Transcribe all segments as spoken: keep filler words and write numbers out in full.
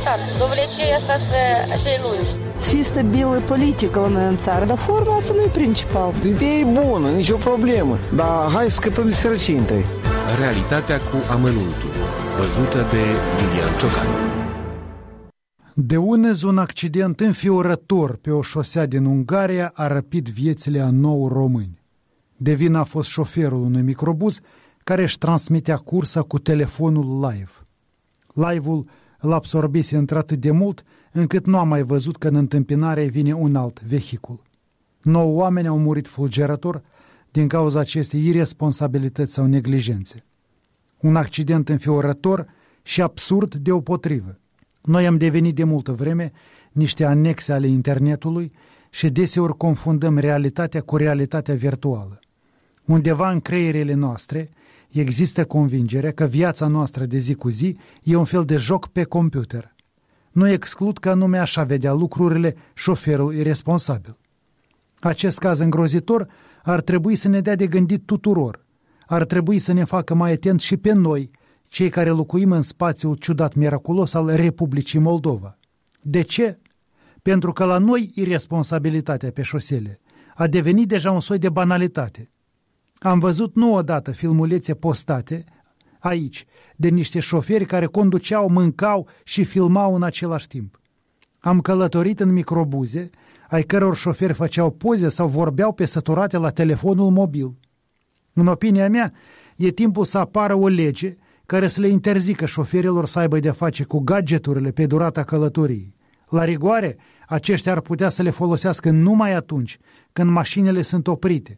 stat. Доволі asta să lungi. Să fie stabilă politică la noi în țară, dar forma asta nu e principal. Ideea e bună, nicio problemă, dar hai să scăpăm de sărăcie întâi. Realitatea cu amănuntul, văzută de Lilian Ciocan. De unez, un accident înfiorător pe o șosea din Ungaria a răpit viețile a nouă români. De vină a fost șoferul unui microbuz care își transmitea cursa cu telefonul live. Live-ul îl absorbise într-atât de mult încât nu a mai văzut că în întâmpinare vine un alt vehicul. Nouă oameni au murit fulgerător din cauza acestei irresponsabilități sau neglijențe. Un accident înfiorător și absurd deopotrivă. Noi am devenit de multă vreme niște anexe ale internetului și deseori confundăm realitatea cu realitatea virtuală. Undeva în creierele noastre există convingerea că viața noastră de zi cu zi e un fel de joc pe computer. Nu exclud că anume așa vedea lucrurile șoferul irresponsabil. Acest caz îngrozitor ar trebui să ne dea de gândit tuturor. Ar trebui să ne facă mai atent și pe noi, cei care locuim în spațiul ciudat miraculos al Republicii Moldova. De ce? Pentru că la noi irresponsabilitatea pe șosele a devenit deja un soi de banalitate. Am văzut nu odată filmulețe postate aici de niște șoferi care conduceau, mâncau și filmau în același timp. Am călătorit în microbuze ai căror șoferi făceau poze sau vorbeau pe săturate la telefonul mobil. În opinia mea, e timpul să apară o lege care să le interzică șoferilor să aibă de face cu gadgeturile pe durata călătoriei. La rigoare, aceștia ar putea să le folosească numai atunci când mașinile sunt oprite.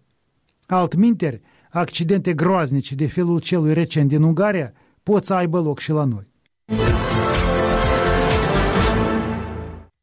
Altminteri, accidente groaznice de felul celui recent din Ungaria pot să aibă loc și la noi.